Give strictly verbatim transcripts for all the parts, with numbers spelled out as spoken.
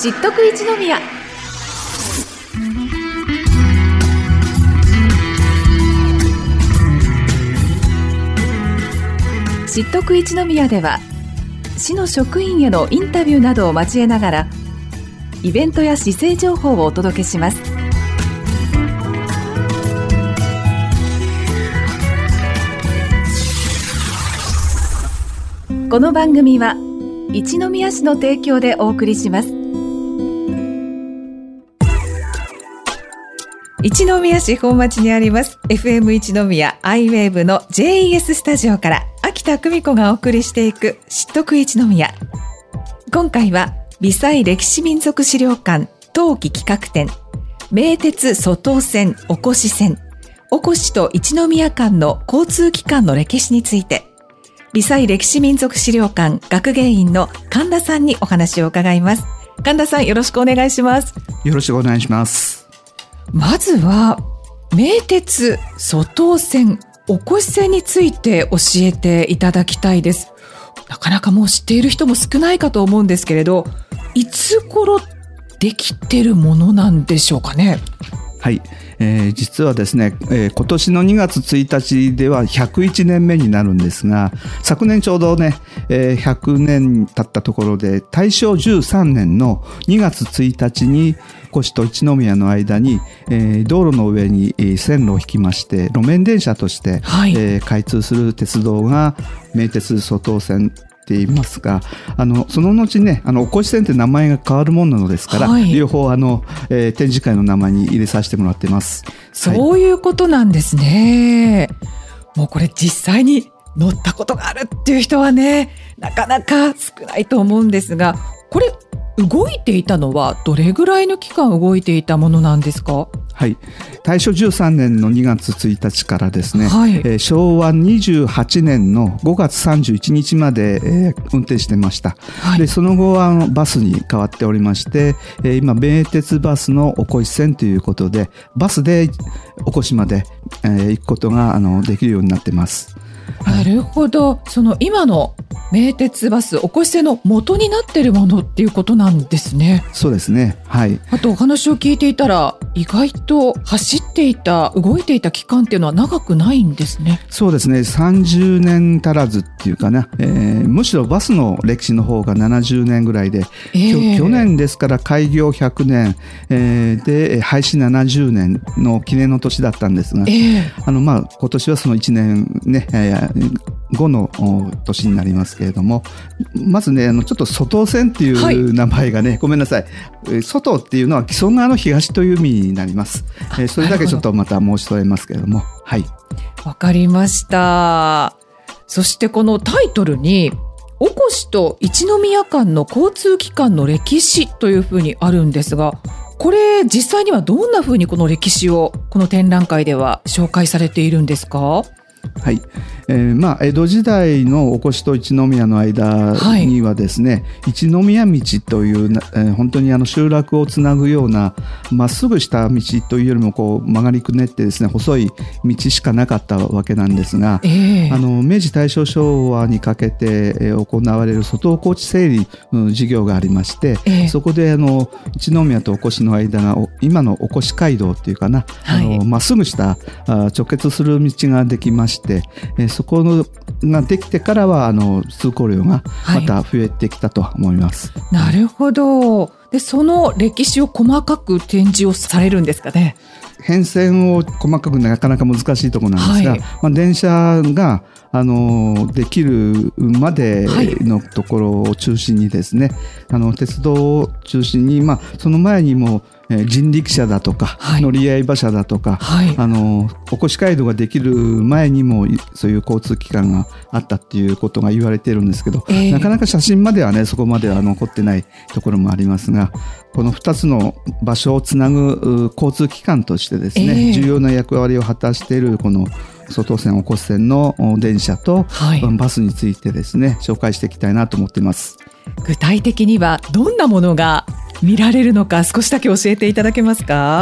知っとく一宮。知っとく一宮では市の職員へのインタビューなどを交えながらイベントや市政情報をお届けします。この番組は一宮市の提供でお送りします。一宮市本町にあります エフエム 一宮 アイウェーブ の ジェイイーエス スタジオから秋田久美子がお送りしていく知っとく一宮。今回は微細歴史民族資料館冬季企画展名鉄外尾線おこし線おこしと一宮間の交通機関の歴史について微細歴史民族資料館学芸員の神田さんにお話を伺います。神田さん、よろしくお願いします。 よろしくお願いします。 まずは名鉄外尾線おこし線について教えていただきたいです。なかなかもう知っている人も少ないかと思うんですけれど、いつ頃できてるものなんでしょうかね。 はい、えー、実はですね、えー、今年のにがつついたちではひゃくいちねんめになるんですが、昨年ちょうどね、えー、ひゃくねん経ったところで大正じゅうさんねんのにがつついたちにおこしと一宮の間に、えー、道路の上に、えー、線路を引きまして路面電車として、はいえー、開通する鉄道が名鉄外尾線って言いますが、あのその後ね、あのおこし線って名前が変わるものなのですから、はい、両方あの、えー、展示会の名前に入れさせてもらっています。 そういうことなんですね。もうこれ実際に乗ったことがあるっていう人はね、なかなか少ないと思うんですが、これ動いていたのはどれぐらいの期間動いていたものなんですか？ はい、大正じゅうさんねんのにがつついたちからですね、 はいえー、しょうわにじゅうはちねんのごがつさんじゅういちにちまで、えー、運転してました、はい、でその後はあのバスに変わっておりまして、えー、今名鉄バスのおこし線ということでバスでおこしまで、えー、行くことがあのできるようになってます。 なるほど。その今の名鉄バスおこし線の元になっているものっていうことなんですね。 そうですね、はい、 あとお話を聞いていたら意外と走っていた動いていた期間っていうのは長くないんですね。 そうですね、さんじゅうねん足らずっていうかな、えー、むしろバスの歴史の方がななじゅうねんぐらいで、えー、去年ですから開業ひゃくねん、えー、で廃止ななじゅうねんの記念の年だったんですが、えーあのまあ、今年はそのいちねんね、えー後の年になりますけれども、まずね、あのちょっと外尾線っていう名前がね、はい、ごめんなさい、外っていうのは木曽川の東という意味になります。えー、それだけちょっとまた申し添えますけれども、はい、 わかりました。そしてこのタイトルにおこしと一宮間の交通機関の歴史というふうにあるんですが、これ実際にはどんなふうにこの歴史をこの展覧会では紹介されているんですか？ はい、えーまあ、江戸時代のおこしと一宮の間にはですね、はい、一宮道という、えー、本当にあの集落をつなぐようなまっすぐした道というよりもこう曲がりくねってですね、細い道しかなかったわけなんですが、えー、あの明治大正昭和にかけて、えー、行われる外尾高地整理の事業がありまして、えー、そこであの一宮とおこしの間が今のおこし街道っていうかな、はい、あのまっすぐしたあ直結する道ができまして、えー、そこのができてからはあの通行量がまた増えてきたと思います。 はい、なるほど。でその歴史を細かく展示をされるんですかね。 変遷を細かくなかなか難しいところなんですが、はい、まあ、電車があのできるまでのところを中心にですね、はい、あの鉄道を中心に、まあ、その前にも人力車だとか、はい、乗り合い馬車だとか、はい、あのおこし街道ができる前にもそういう交通機関があったっていうことが言われているんですけど、えー、なかなか写真まではねそこまでは残ってないところもありますが、このふたつの場所をつなぐ交通機関としてですね、えー、重要な役割を果たしているこの外尾線おこし線の電車とバスについてですね、紹介していきたいなと思っています。 具体的にはどんなものが見られるのか少しだけ教えていただけますか？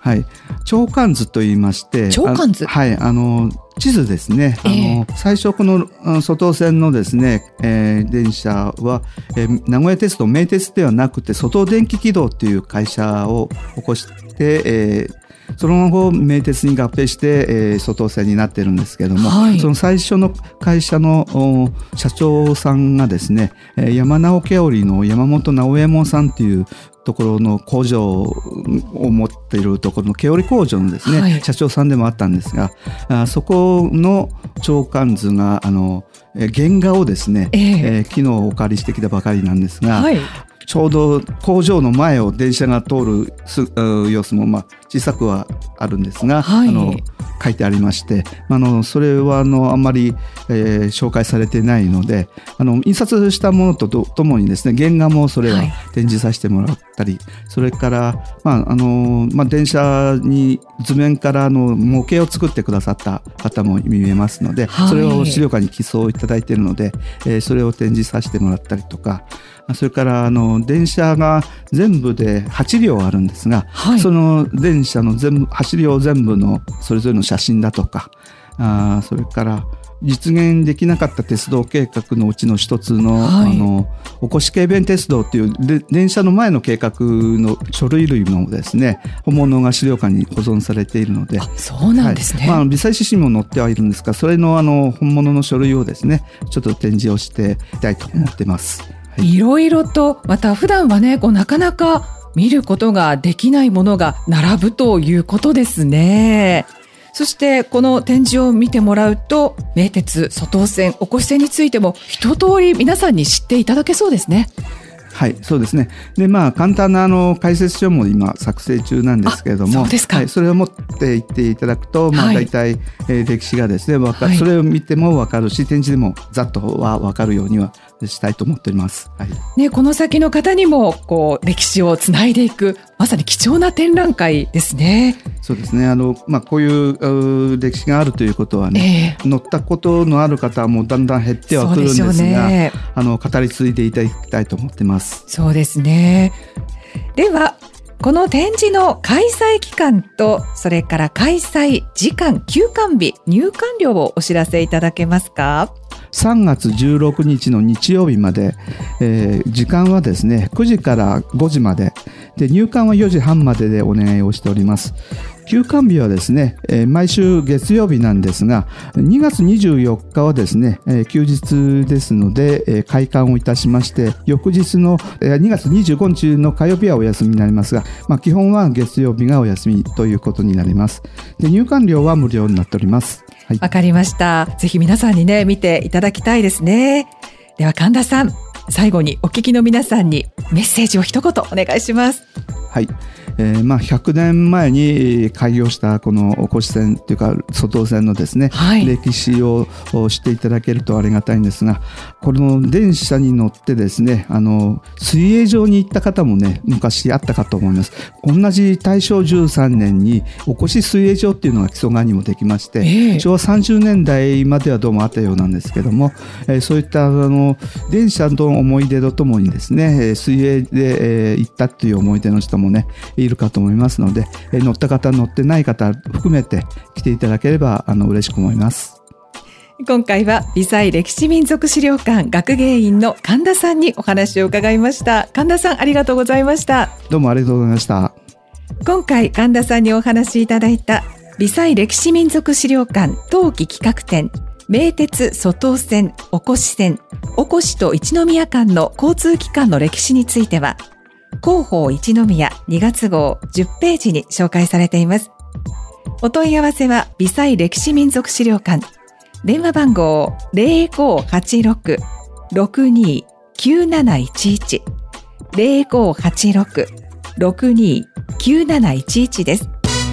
はい、鳥観図と言いまして、 鳥観図、 はい、あの地図ですね。 えー、 あの最初この外尾線のですね、えー、電車は、えー、名古屋鉄道名鉄ではなくて外尾電気軌道っていう会社を起こして、えーその後名鉄に合併して、えー、外尾線になってるんですけども、はい、その最初の会社の社長さんがですね、山直毛織の山本直右衛門さんっていうところの工場を持っているところの毛織工場のですね、はい、社長さんでもあったんですが、あそこの鳥観図があの原画をですね、えーえー、昨日お借りしてきたばかりなんですが、はい、ちょうど工場の前を電車が通る様子もまあ小さくはあるんですが、はい、あの書いてありまして、あのそれはあのあんまり、えー、紹介されてないので、あの印刷したものとともにですね、原画もそれは展示させてもらったり、はい、それから、まああのまあ、電車に図面からあの模型を作ってくださった方も見えますので、はい、それを資料館に寄贈いただいているので、えー、それを展示させてもらったりとか、それからあの電車が全部ではちりょうあるんですが、はい、その電車の全部はちりょう全部のそれぞれの写真だとか、あそれから実現できなかった鉄道計画のうちの一つの、はい、あのおこし軽便鉄道っていうで電車の前の計画の書類類もですね、本物が資料館に保存されているので、 あ、そうなんですね。 はい、まあ、微細指針も載ってはいるんですが、それのあの本物の書類をですねちょっと展示をしていきたいと思ってます。はい、いろいろと、また普段はねこうなかなか見ることができないものが並ぶということですね。そしてこの展示を見てもらうと、名鉄、外尾線、おこし線についても一通り皆さんに知っていただけそうですね。 はい、そうですね。で、まあ簡単なあの解説書も今作成中なんですけれども、 そうですか。 はい、それを持っていっていただくと、まあ大体、えー、歴史がですね、わかる、はい、それを見てもわかるし、展示でもざっとはわかるようにはしたいと思っております。はい。 ね、この先の方にもこう歴史をつないでいく、まさに貴重な展覧会ですね。 そうですね。あのまあこういう歴史があるということはね、えー、乗ったことのある方はもうだんだん減ってはくるんですが、そうでしょうね、あの語り継いでいただきたいと思ってます。 そうですね。ではこの展示の開催期間と、それから開催時間、休館日、入館料をお知らせいただけますか？ さんがつじゅうろくにちの日曜日まで、えー、時間はですねくじからごじまでで、入館はよじはんまででお願いをしております。休館日はですね、えー、毎週月曜日なんですが、にがつにじゅうよっかはですね、えー、休日ですので、えー、開館をいたしまして、翌日の、えー、にがつにじゅうごにちの火曜日はお休みになりますが、まあ、基本は月曜日がお休みということになります。で、入館料は無料になっております。 わ、はい、かりました。ぜひ皆さんにね見ていただきたいですね。では神田さん、最後にお聞きの皆さんにメッセージを一言お願いします。 はい、えーまあ、ひゃくねんまえに開業したこのおこし線というか外尾線のですね、はい、歴史を知っていただけるとありがたいんですが、この電車に乗ってですね、あの水泳場に行った方もね昔あったかと思います。同じ大正じゅうさんねんにおこし水泳場っていうのが木曽川にもできまして、えー、しょうわさんじゅうねんだいまではどうもあったようなんですけども、えー、そういったあの電車の思い出とともにですね、水泳で、えー、行ったという思い出の人ももねいるかと思いますので、え乗った方乗ってない方含めて来ていただければあの嬉しく思います。 今回は微細歴史民族資料館学芸員の神田さんにお話を伺いました。神田さん、ありがとうございました。 どうもありがとうございました。 今回神田さんにお話いただいた微細歴史民族資料館冬季企画展、名鉄外尾線、おこし線、おこしと一宮間の交通機関の歴史については広報一宮にがつごうじゅっページに紹介されています。お問い合わせは微細歴史民族資料館、電話番号 ゼロごはちろく ろくにー きゅうなないちいち ゼロごはちろく ろくにー きゅうなないちいち です。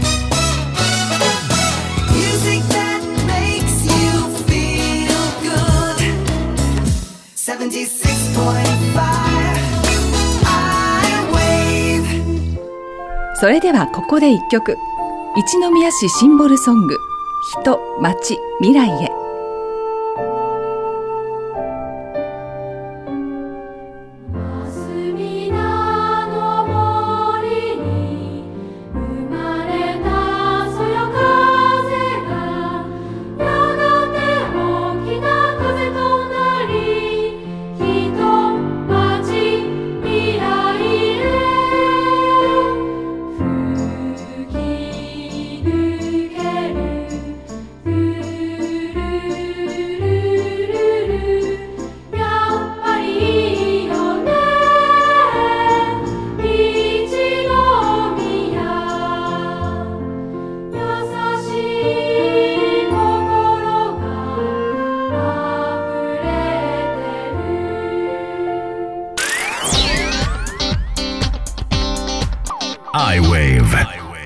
それではここで一曲、一宮市シンボルソング、人、町、未来へ。 霞名の森に生まれアイウェーブ。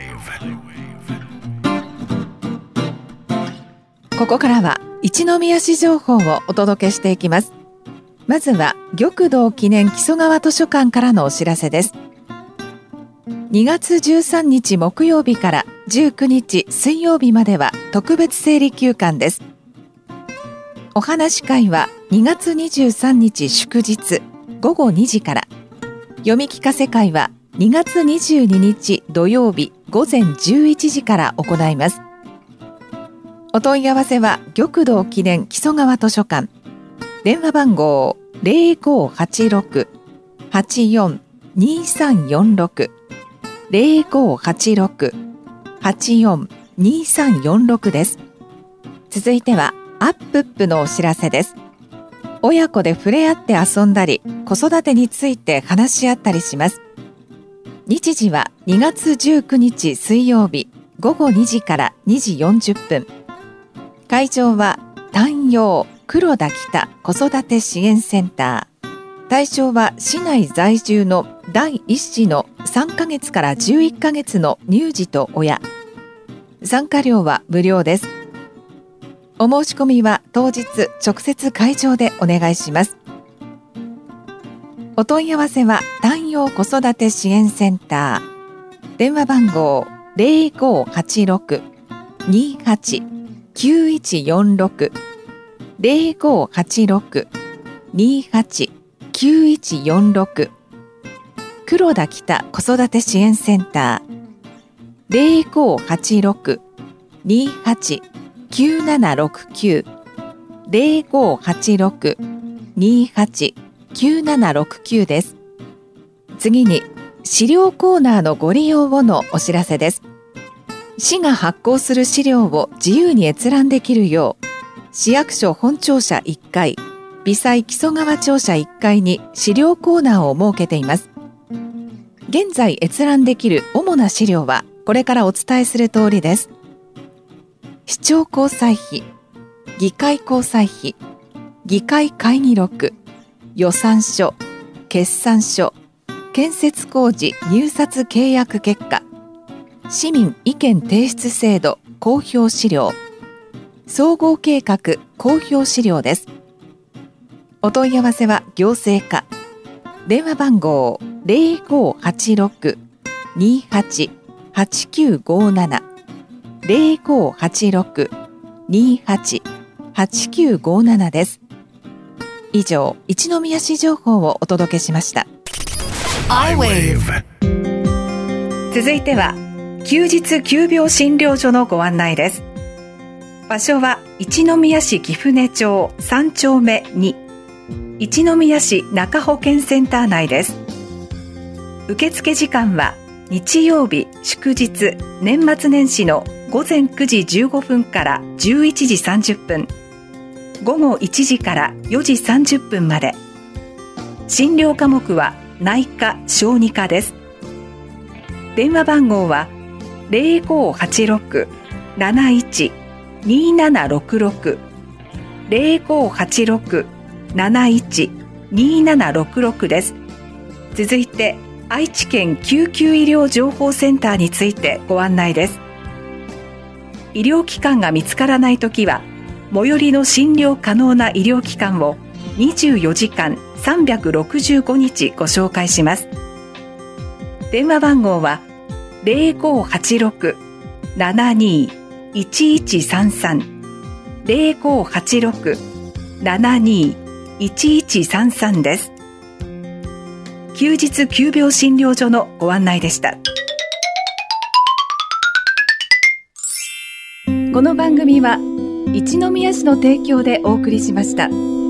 ここからは一宮市情報をお届けしていきます。まずは玉堂記念木曽川図書館からのお知らせです。にがつじゅうさんにち木曜日からじゅうくにち水曜日までは特別整理休館です。お話会はにがつにじゅうさんにち祝日ごごにじから、読み聞かせ会はにがつにじゅうににち土曜日ごぜんじゅういちじから行います。お問い合わせは玉堂記念木曽川図書館、電話番号 ゼロごはちろく はちよん にさんよんろく ゼロごはちろく はちよん にさんよんろく です。続いてはアップップのお知らせです。親子で触れ合って遊んだり、子育てについて話し合ったりします。日時はにがつじゅうくにち水曜日ごごにじからにじよんじゅっぷん。会場は丹陽黒田北子育て支援センター。対象は市内在住のだいいっ子のさんかげつからじゅういっかげつの乳児と親。参加料は無料です。お申し込みは当日直接会場でお願いします。お問い合わせは丹陽子育て支援センター。電話番号 ゼロごはちろく にはち きゅういちよんろく ゼロごはちろく にはち きゅういちよんろく。黒田北子育て支援センター。ゼロごはちろく にはち きゅうななろくきゅう ゼロごはちろく にはち きゅうななろくきゅう です。次に資料コーナーのご利用をのお知らせです。市が発行する資料を自由に閲覧できるよう、市役所本庁舎いっかい、微細木曽川庁舎いっかいに資料コーナーを設けています。現在閲覧できる主な資料はこれからお伝えする通りです。市長交際費、議会交際費、議会会議録、予算書、決算書、建設工事入札契約結果、市民意見提出制度公表資料、総合計画公表資料です。お問い合わせは行政課、電話番号 ゼロごはちろく にはち はちきゅうごなな ゼロごはちろく にはち はちきゅうごなな です。以上、一宮市情報をお届けしました。 アイウェーブ。続いては休日急病診療所のご案内です。場所は一宮市貴船町さんちょうめに、一宮市中保健センター内です。受付時間は日曜日、祝日、年末年始のごぜんくじじゅうごふんからじゅういちじさんじゅっぷん、ごごいちじからよじさんじゅっぷんまで。診療科目は内科・小児科です。電話番号はゼロごはちろく なないち にななろくろく ゼロごはちろく なないち にななろくろく です。続いて愛知県救急医療情報センターについてご案内です。医療機関が見つからないときは、最寄りの診療可能な医療機関をにじゅうよじかんさんびゃくろくじゅうごにちご紹介します。電話番号はゼロごはちろく ななにいちいちさんさん ゼロごはちろく ななにいちいちさんさん です。休日急病診療所のご案内でした。この番組は一宮市の提供でお送りしました。